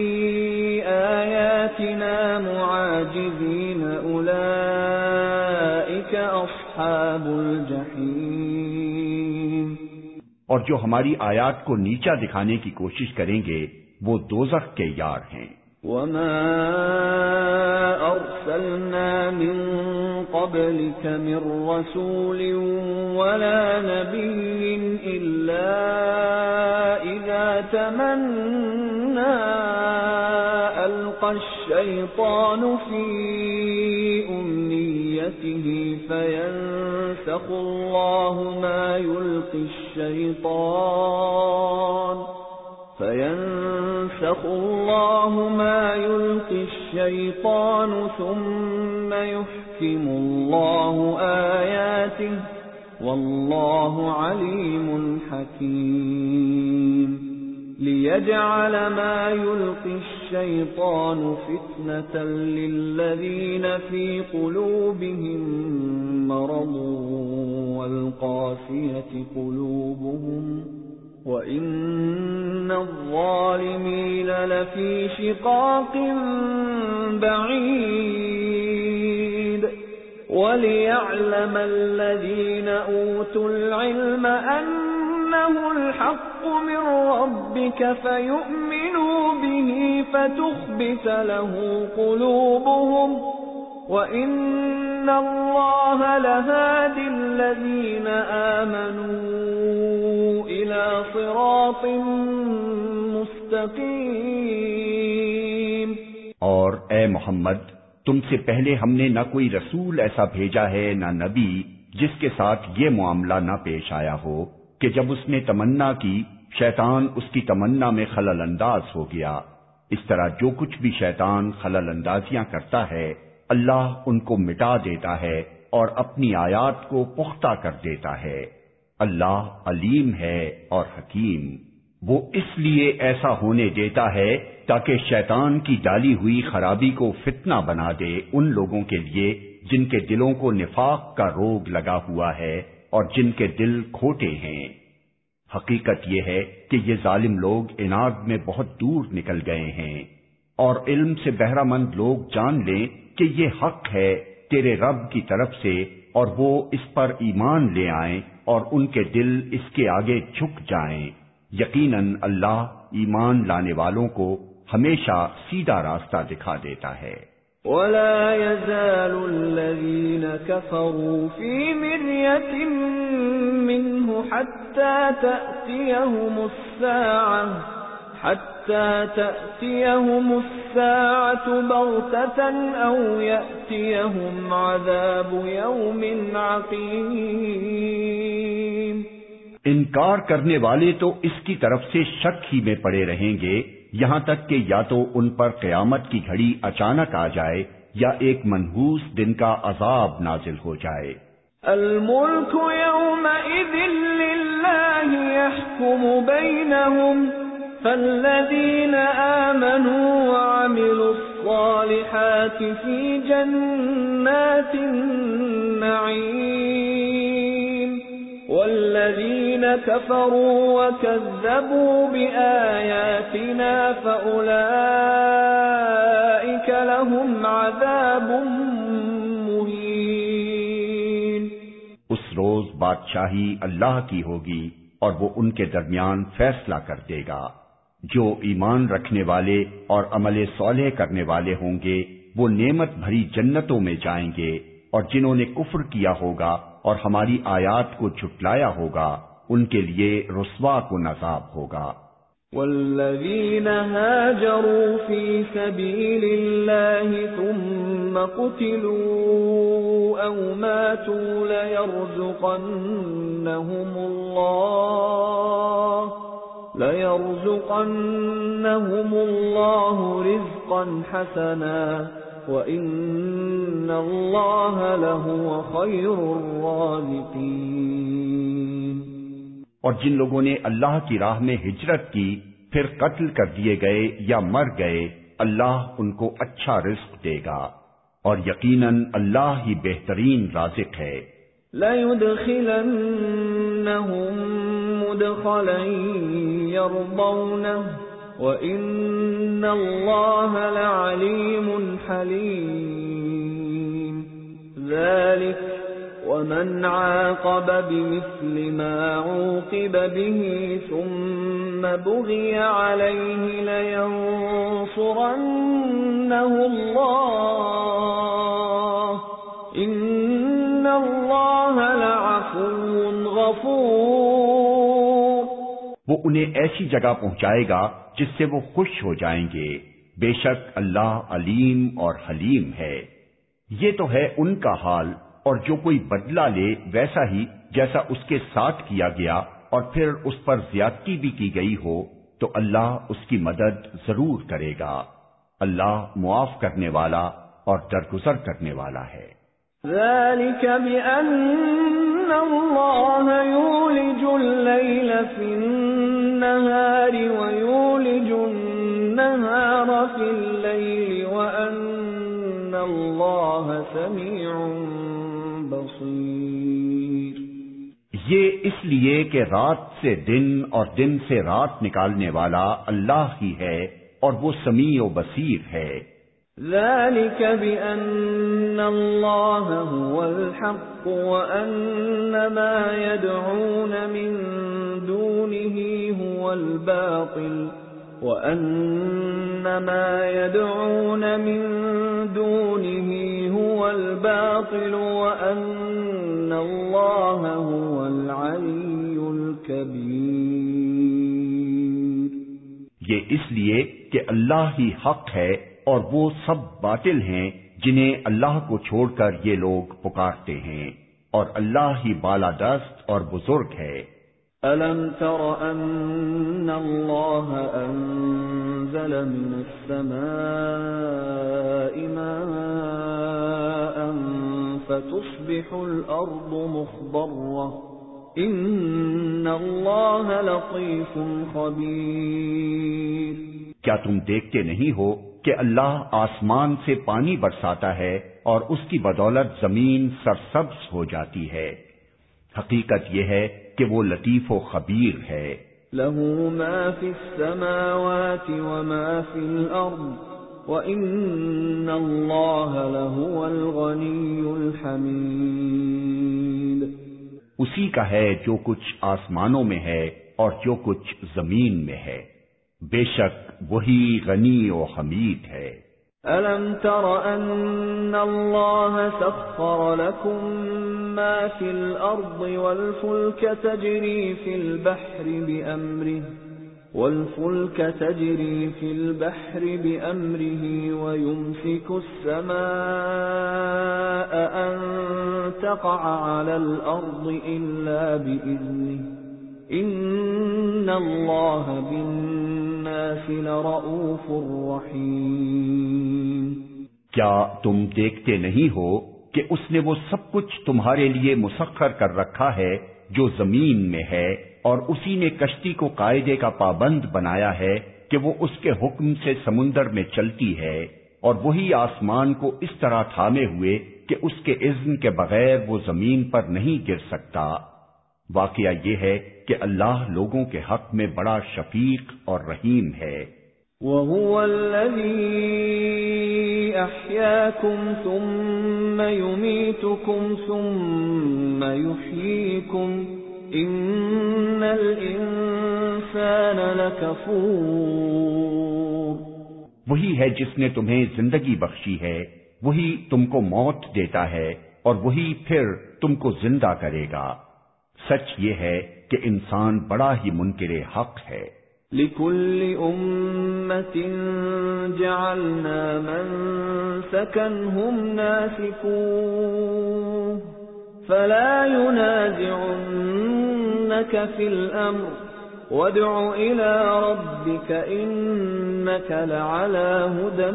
آيَاتِنَا مُعَاجِزِينَ أُولَئِكَ أَصْحَابُ الْجَحِيمِ۔ اور جو ہماری آیات کو نیچا دکھانے کی کوشش کریں گے وہ دوزخ کے یار ہیں۔ وَمَا أَرْسَلْنَا مِن قَبْلِكَ مِن رَّسُولٍ وَلَا نَبِيٍّ إِلَّا إِذَا تَمَنَّى أَلْقَى الشَّيْطَانُ فِي أُمْنِيَّتِهِ فَيَنسَخُ اللَّهُ مَا يُلْقِي الشَّيْطَانُ فَيَنسَخُ اللَّهُ مَا يُلْقِي الشَّيْطَانُ ثُمَّ يُحْكِمُ اللَّهُ آيَاتِهِ وَاللَّهُ عَلِيمٌ حَكِيمٌ۔ لِيَجْعَلَ مَا يُلْقِي الشَّيْطَانُ فِتْنَةً لِّلَّذِينَ فِي قُلُوبِهِم مَّرَضٌ وَالْقَاسِيَةِ قُلُوبُهُمْ وَإِنَّ الظَّالِمِينَ لَفِي شِقَاقٍ بَعِيدٍ۔ وَلِيَعْلَمَ الَّذِينَ أُوتُوا الْعِلْمَ أَنَّهُ الْحَقُّ مِنْ رَبِّكَ فَيُؤْمِنُوا بِهِ فَتُخْبِتَ لَهُ قُلُوبُهُمْ وَإِنَّ اللَّهَ لَهَادِ الَّذِينَ آمَنُوا إِلَى صِرَاطٍ مُسْتَقِيمٍ۔ اور اے محمد تم سے پہلے ہم نے نہ کوئی رسول ایسا بھیجا ہے نہ نبی جس کے ساتھ یہ معاملہ نہ پیش آیا ہو کہ جب اس نے تمنا کی شیطان اس کی تمنا میں خلل انداز ہو گیا۔ اس طرح جو کچھ بھی شیطان خلل اندازیاں کرتا ہے اللہ ان کو مٹا دیتا ہے اور اپنی آیات کو پختہ کر دیتا ہے۔ اللہ علیم ہے اور حکیم، وہ اس لیے ایسا ہونے دیتا ہے تاکہ شیطان کی ڈالی ہوئی خرابی کو فتنہ بنا دے ان لوگوں کے لیے جن کے دلوں کو نفاق کا روگ لگا ہوا ہے اور جن کے دل کھوٹے ہیں۔ حقیقت یہ ہے کہ یہ ظالم لوگ عناد میں بہت دور نکل گئے ہیں، اور علم سے بہرہ مند لوگ جان لیں کہ یہ حق ہے تیرے رب کی طرف سے، اور وہ اس پر ایمان لے آئیں اور ان کے دل اس کے آگے جھک جائیں۔ یقیناً اللہ ایمان لانے والوں کو ہمیشہ سیدھا راستہ دکھا دیتا ہے۔ وَلَا يَزَالُ الَّذِينَ كَفَرُوا فِي مِرْيَةٍ مِّنْهُ حَتَّى تَأْتِيَهُمُ السَّاعَةُ حَتَّى تَأْتِيَهُمُ السَّاعَةُ بَغْتَةً أَوْ يَأْتِيَهُمْ عَذَابُ يَوْمٍ عَقِيمٍ۔ انکار کرنے والے تو اس کی طرف سے شک ہی میں پڑے رہیں گے یہاں تک کہ یا تو ان پر قیامت کی گھڑی اچانک آ جائے یا ایک منحوس دن کا عذاب نازل ہو جائے۔ الملك يومئذ لله يحكم بينهم فالذين آمنوا وعملوا الصالحات في جنات النعيم والذين كفروا وكذبوا بآياتنا فأولئك لهم عذاب مهين۔ اس روز بادشاہی اللہ کی ہوگی اور وہ ان کے درمیان فیصلہ کر دے گا۔ جو ایمان رکھنے والے اور عمل صالح کرنے والے ہوں گے وہ نعمت بھری جنتوں میں جائیں گے، اور جنہوں نے کفر کیا ہوگا اور ہماری آیات کو جھٹلایا ہوگا ان کے لیے رسوا کن عذاب ہوگا۔ والذین هاجروا فی سبیل اللہ ثم قتلوا او ماتوا لیرزقنہم اللہ لَيَرْزُقَنَّهُمُ اللَّهُ رِزْقًا حَسَنًا وَإِنَّ اللَّهَ لَهُوَ خَيْرُ الرَّازِقِينَ۔ اور جن لوگوں نے اللہ کی راہ میں ہجرت کی پھر قتل کر دیے گئے یا مر گئے، اللہ ان کو اچھا رزق دے گا، اور یقیناً اللہ ہی بہترین رازق ہے۔ لَيُدْخِلَنَّهُمْ مُدْخَلًا يَرْضَوْنَهُ وَإِنَّ اللَّهَ لَعَلِيمٌ حَلِيمٌ۔ ذَلِكَ وَمَنْ عَاقَبَ بِمِثْلِ مَا عُوقِبَ بِهِ ثُمَّ بُغِيَ عَلَيْهِ لَيَنصُرَنَّهُ اللَّهُ إِنَّ اللَّهَ لَعَفُوٌّ غَفُورٌ۔ وہ انہیں ایسی جگہ پہنچائے گا جس سے وہ خوش ہو جائیں گے، بے شک اللہ علیم اور حلیم ہے۔ یہ تو ہے ان کا حال، اور جو کوئی بدلہ لے ویسا ہی جیسا اس کے ساتھ کیا گیا اور پھر اس پر زیادتی بھی کی گئی ہو تو اللہ اس کی مدد ضرور کرے گا۔ اللہ معاف کرنے والا اور درگزر کرنے والا ہے۔ ذَلِكَ بِأَنَّ اللَّهَ يُولِجُ اللَّيْلَ فِي النَّهَارِ وَيُولِجُ النَّهَارَ فِي اللَّيْلِ وَأَنَّ اللَّهَ سَمِيعٌ بَصِيرٌ۔ یہ اس لیے کہ رات سے دن اور دن سے رات نکالنے والا اللہ ہی ہے اور وہ سمیع و بصیر ہے۔ ذَلِكَ بِأَنَّ اللَّهَ هُوَ الْحَقُّ وَأَنَّ مَا يَدْعُونَ مِن دُونِهِ هُوَ الْبَاطِلُ وَأَنَّ مَا يَدْعُونَ مِن دُونِهِ هُوَ الْبَاطِلُ وَأَنَّ اللَّهَ هُوَ الْعَلِيُّ الْكَبِيرُ۔ یہ اس لیے کہ اللہ ہی حق ہے اور وہ سب باطل ہیں جنہیں اللہ کو چھوڑ کر یہ لوگ پکارتے ہیں، اور اللہ ہی بالادست اور بزرگ ہے۔ أَلَمْ تَرَ أَنَّ اللَّهَ أَنزَلَ مِنَ السَّمَاءِ مَاءً فَتُصْبِحُ الْأَرْضُ مُخْضَرَّةً إِنَّ اللَّهَ لَطِيفٌ خَبِيرٌ۔ کیا تم دیکھتے نہیں ہو کہ اللہ آسمان سے پانی برساتا ہے اور اس کی بدولت زمین سرسبز ہو جاتی ہے؟ حقیقت یہ ہے کہ وہ لطیف و خبیر ہے۔ لَهُ مَا فِي السَّمَاوَاتِ وَمَا فِي الْأَرْضِ وَإِنَّ اللَّهَ لَهُوَ الْغَنِيُّ الْحَمِيدُ۔ اسی کا ہے جو کچھ آسمانوں میں ہے اور جو کچھ زمین میں ہے، بے شک وہی غنی و حمید ہے۔ أَلَمْ تَرَ أَنَّ اللَّهَ سَخَّرَ لَكُم مَّا فِي الْأَرْضِ وَالْفُلْكَ تَجْرِي فِي الْبَحْرِ بِأَمْرِهِ وَالْفُلْكَ تَجْرِي فِي الْبَحْرِ بِأَمْرِهِ وَيُمْسِكُ السَّمَاءَ أَن تَقَعَ عَلَى الْأَرْضِ إِلَّا بِإِذْنِهِ ان اللہ بالناس لرؤوف رحیم۔ کیا تم دیکھتے نہیں ہو کہ اس نے وہ سب کچھ تمہارے لیے مسخر کر رکھا ہے جو زمین میں ہے، اور اسی نے کشتی کو قاعدے کا پابند بنایا ہے کہ وہ اس کے حکم سے سمندر میں چلتی ہے، اور وہی آسمان کو اس طرح تھامے ہوئے کہ اس کے اذن کے بغیر وہ زمین پر نہیں گر سکتا۔ واقعہ یہ ہے کہ اللہ لوگوں کے حق میں بڑا شفیق اور رحیم ہے۔ وَهُوَ الَّذِي أَحْيَاكُمْ ثُمَّ يُمِيتُكُمْ ثُمَّ يُحْيِيكُمْ إِنَّ الْإِنسَانَ لَكَفُورٌ۔ وہی ہے جس نے تمہیں زندگی بخشی ہے، وہی تم کو موت دیتا ہے، اور وہی پھر تم کو زندہ کرے گا۔ سچ یہ ہے کہ انسان بڑا ہی منکر حق ہے۔ لِكُلِّ أُمَّةٍ جَعَلْنَا مَنسَكًا هُمْ نَاسِكُوهُ فَلَا يُنَازِعُنَّكَ فِي الْأَمْرِ وَادْعُ إِلَى رَبِّكَ إِنَّكَ لَعَلَى هُدًى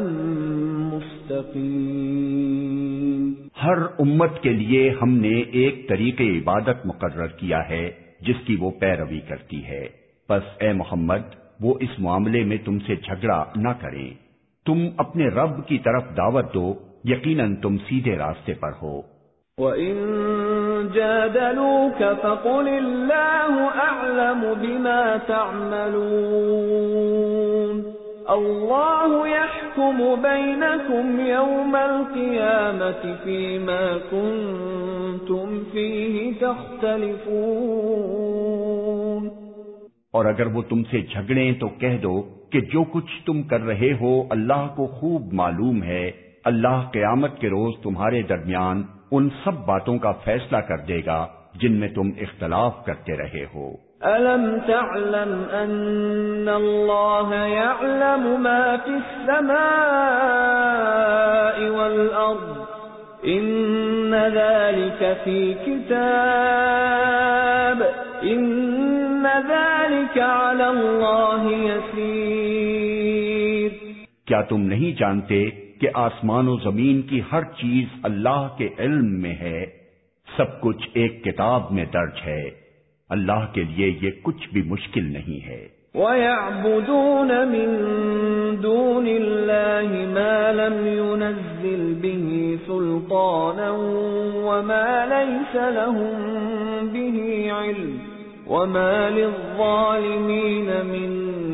مُسْتَقِيمٍ۔ ہر امت کے لیے ہم نے ایک طریق عبادت مقرر کیا ہے جس کی وہ پیروی کرتی ہے، پس اے محمد وہ اس معاملے میں تم سے جھگڑا نہ کریں، تم اپنے رب کی طرف دعوت دو، یقیناً تم سیدھے راستے پر ہو۔ وَإِن جَادَلُوكَ فَقُلِ اللَّهُ أَعْلَمُ بِمَا تَعْمَلُونَ اللَّهُ يَحْكُمُ بَيْنَكُمْ يَوْمَ الْقِيَامَةِ فِيمَا كُنتُمْ فِيهِ تَخْتَلِفُونَ۔ اور اگر وہ تم سے جھگڑیں تو کہہ دو کہ جو کچھ تم کر رہے ہو اللہ کو خوب معلوم ہے، اللہ قیامت کے روز تمہارے درمیان ان سب باتوں کا فیصلہ کر دے گا جن میں تم اختلاف کرتے رہے ہو۔ أَلَمْ تَعْلَمْ أَنَّ اللَّهَ يَعْلَمُ مَا فِي السَّمَاءِ وَالْأَرْضِ إِنَّ ذَلِكَ فِي كِتَابٍ إِنَّ ذَلِكَ عَلَى اللَّهِ يَسِيرٌ۔ کیا تم نہیں جانتے کہ آسمان و زمین کی ہر چیز اللہ کے علم میں ہے، سب کچھ ایک کتاب میں درج ہے، اللہ کے لیے یہ کچھ بھی مشکل نہیں ہے۔ وَيَعْبُدُونَ مِن دُونِ اللَّهِ مَا لَمْ يُنَزِّلْ بِهِ سُلْطَانًا وَمَا لَيْسَ لَهُم بِهِ عِلْمٌ وَمَا لِلظَّالِمِينَ مِن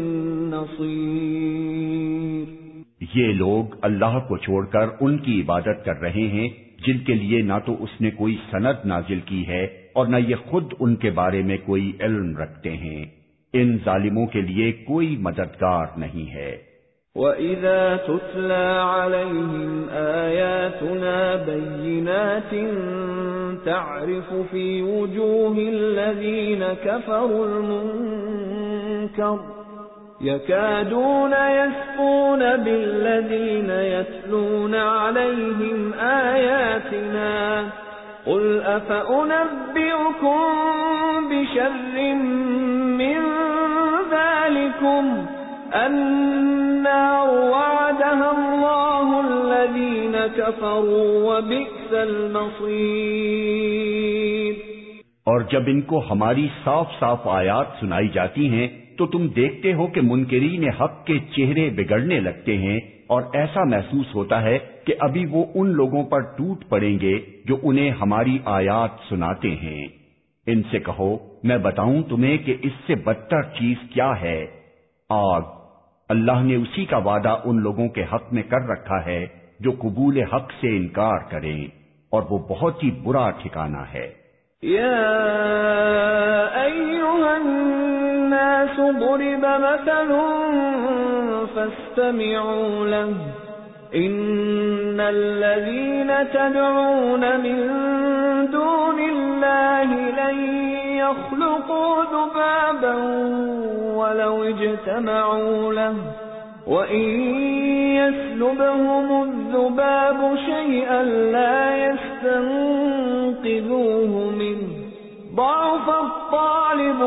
نَصِيرٍ۔ یہ لوگ اللہ کو چھوڑ کر ان کی عبادت کر رہے ہیں جن کے لیے نہ تو اس نے کوئی سند نازل کی ہے اور نہ یہ خود ان کے بارے میں کوئی علم رکھتے ہیں، ان ظالموں کے لیے کوئی مددگار نہیں ہے۔ وَإِذَا تُتْلَى عَلَيْهِمْ آيَاتُنَا بَيِّنَاتٍ تَعْرِفُ فِي وُجُوهِ الَّذِينَ كَفَرُوا الْمُنكَرَ يَكَادُونَ يَسْطُونَ بِالَّذِينَ يَتْلُونَ عَلَيْهِمْ آيَاتِنَا قُلْ أَفَأُنَبِّئُكُم بِشَرٍّ مِّن ذَلِكُمْ النَّارُ وَعَدَهَا اللَّهُ الَّذِينَ كَفَرُوا وَبِئْسَ الْمَصِيرُ۔ اور جب ان کو ہماری صاف صاف آیات سنائی جاتی ہیں تو تم دیکھتے ہو کہ منکرین حق کے چہرے بگڑنے لگتے ہیں، اور ایسا محسوس ہوتا ہے کہ ابھی وہ ان لوگوں پر ٹوٹ پڑیں گے جو انہیں ہماری آیات سناتے ہیں۔ ان سے کہو میں بتاؤں تمہیں کہ اس سے بدتر چیز کیا ہے؟ آگ۔ اللہ نے اسی کا وعدہ ان لوگوں کے حق میں کر رکھا ہے جو قبول حق سے انکار کریں، اور وہ بہت ہی برا ٹھکانہ ہے۔ یا ایھا الناس ضرب مثل فاستمعوا له ان الذين تدعون من دون الله لن يخلقوا ذبابا ولو اجتمعوا له وَإِن يَسْلُبْهُمُ الذُّبَابُ شَيْئًا لَّا يَسْتَنقِذُوهُ مِنْهُ ضَعُفَ الطَّالِبُ الطالب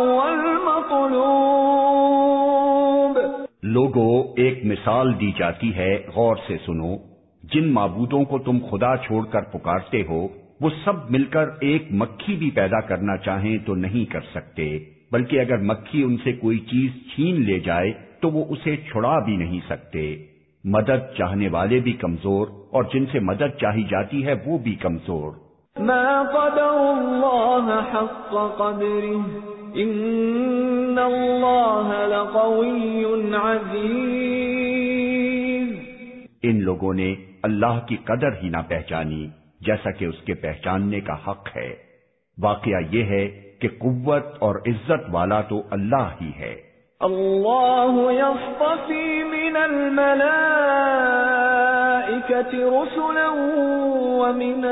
والمطلوب. لوگوں، ایک مثال دی جاتی ہے، غور سے سنو. جن معبودوں کو تم خدا چھوڑ کر پکارتے ہو، وہ سب مل کر ایک مکھی بھی پیدا کرنا چاہیں تو نہیں کر سکتے، بلکہ اگر مکھی ان سے کوئی چیز چھین لے جائے تو وہ اسے چھڑا بھی نہیں سکتے. مدد چاہنے والے بھی کمزور اور جن سے مدد چاہی جاتی ہے وہ بھی کمزور. ما قدر اللہ حق قدره ان اللہ لقوی عزیز. ان لوگوں نے اللہ کی قدر ہی نہ پہچانی جیسا کہ اس کے پہچاننے کا حق ہے. واقعہ یہ ہے کہ قوت اور عزت والا تو اللہ ہی ہے. اللہ یصطفی من الملائکۃ رسلا ومن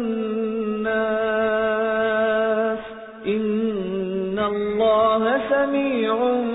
الناس ان اللہ سمیع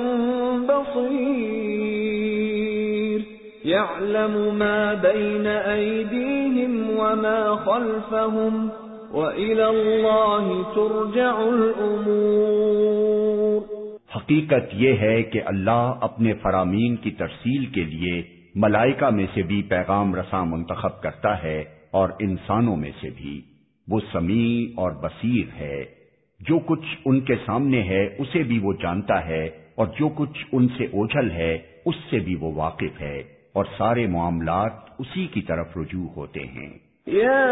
بصیر. يعلم ما بين أيديهم وما خلفهم وإلى الله ترجع الأمور. حقیقت یہ ہے کہ اللہ اپنے فرامین کی ترسیل کے لیے ملائکہ میں سے بھی پیغام رساں منتخب کرتا ہے اور انسانوں میں سے بھی. وہ سمیع اور بصیر ہے. جو کچھ ان کے سامنے ہے اسے بھی وہ جانتا ہے اور جو کچھ ان سے اوجھل ہے اس سے بھی وہ واقف ہے، اور سارے معاملات اسی کی طرف رجوع ہوتے ہیں. یا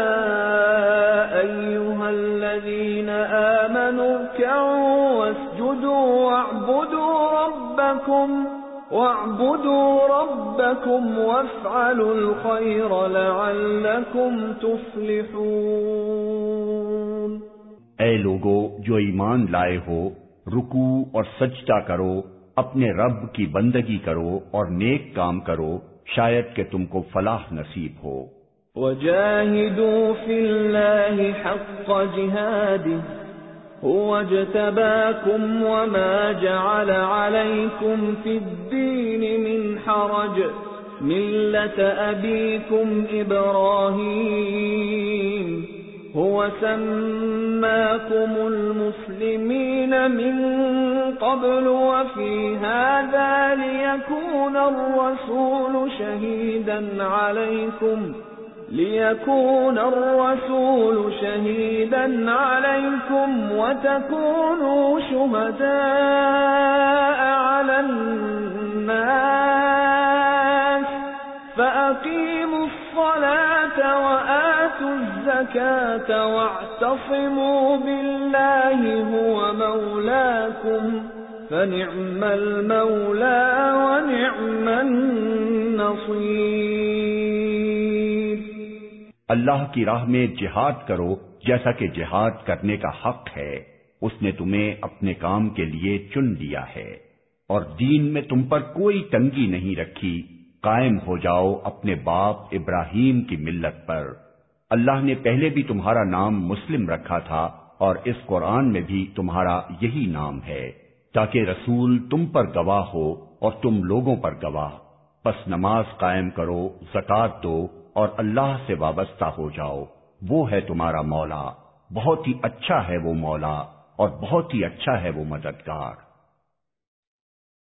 ایھا الذین آمنوا ارکعوا واسجدوا واعبدوا ربکم واعبدوا ربکم وافعلوا الخیر لعلکم تفلحون. اے لوگو جو ایمان لائے ہو، رکوع اور سجدہ کرو، اپنے رب کی بندگی کرو اور نیک کام کرو، شاید کہ تم کو فلاح نصیب ہو. وَجَاهِدُوا فِي اللَّهِ حَقَّ جِهَادِهِ هُوَ اجْتَبَاكُمْ وَمَا جَعَلَ عَلَيْكُمْ فِي الدِّينِ مِنْ حَرَجٍ مِلَّةَ أَبِيكُمْ إِبْرَاهِيمَ هُوَ سَمَّاكُمُ الْمُسْلِمِينَ مِنْ قَبْلُ وَفِي هَذَا لِيَكُونَ الرَّسُولُ شَهِيدًا عَلَيْكُمْ لِيَكُونَ الرَّسُولُ شَهِيدًا عَلَيْكُمْ وَتَكُونُوا شُهَدَاءَ عَلَى النَّاسِ فَأَقِيمُوا الصَّلَاةَ وَآتُوا الزَّكَاةَ وَاعْتَصِمُوا بِاللَّهِ هُوَ مَوْلَاكُمْ فَنِعْمَ الْمَوْلَى وَنِعْمَ النَّصِيرُ. اللہ کی راہ میں جہاد کرو جیسا کہ جہاد کرنے کا حق ہے. اس نے تمہیں اپنے کام کے لیے چن لیا ہے اور دین میں تم پر کوئی تنگی نہیں رکھی. قائم ہو جاؤ اپنے باپ ابراہیم کی ملت پر. اللہ نے پہلے بھی تمہارا نام مسلم رکھا تھا اور اس قرآن میں بھی تمہارا یہی نام ہے، تاکہ رسول تم پر گواہ ہو اور تم لوگوں پر گواہ. پس نماز قائم کرو، زکات دو اور اللہ سے وابستہ ہو جاؤ. وہ ہے تمہارا مولا، بہت ہی اچھا ہے وہ مولا اور بہت ہی اچھا ہے وہ مددگار.